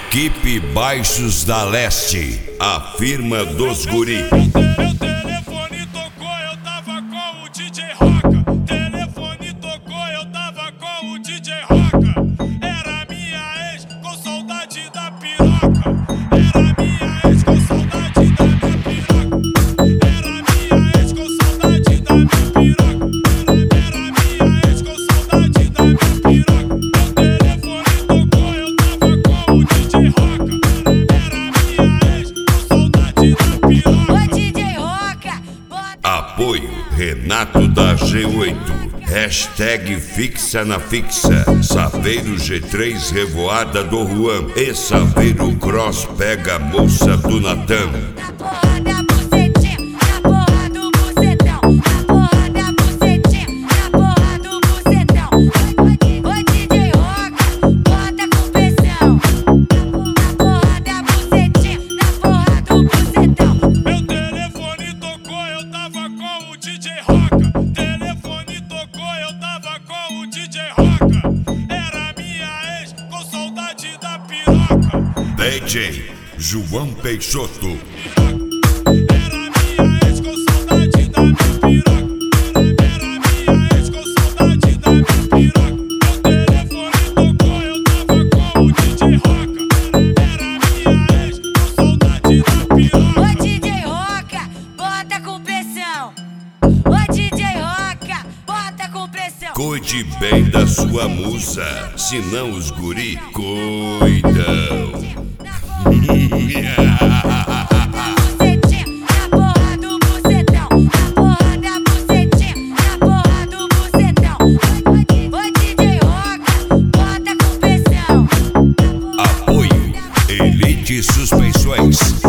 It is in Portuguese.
Equipe Baixos da Leste, a firma dos guri. Meu telefone tocou, eu tava com o DJ Roca. Telefone tocou, eu tava com o DJ Roca. Era minha ex com saudade da piroca. Era minha ex com saudade da minha piroca. Era minha ex com saudade da minha piroca. Era minha ex com saudade da minha piroca. Meu telefone tocou, eu tava com o DJ Roca. Era minha ex com saudade da piroca. Ô DJ Roca, bota... Apoio Renato da G8. Hashtag fixa na fixa. Saveiro G3 Revoada do Juan. E Saveiro Cross pega a moça do Natan. Na porra da bucetinha, na porra do bucetão. Na porra da bucetinha, na porra do bucetão. Ô DJ Roca, bota com pressão. Na porra da bucetinha, na porra do bucetão. Meu telefone tocou, eu tava com o DJ Roca. Telefone tocou, eu tava com o DJ Roca. Era minha ex com saudade da piroca. DJ João Peixoto. Era minha ex com saudade da minha piroca. Era minha ex com saudade da minha piroca. Meu telefone tocou, eu tava com o DJ Roca. Era minha ex com saudade da piroca. Ô DJ Roca, bota com pressão. Ô DJ Roca, bota com pressão. Cuide bem da sua musa, senão os guri cuidam. Bucetinha, na porra do bucetão. Na porra da bucetinha, na porra do bucetão. Ô DJ Roca, bota com pressão. Apoio Elite Suspensões.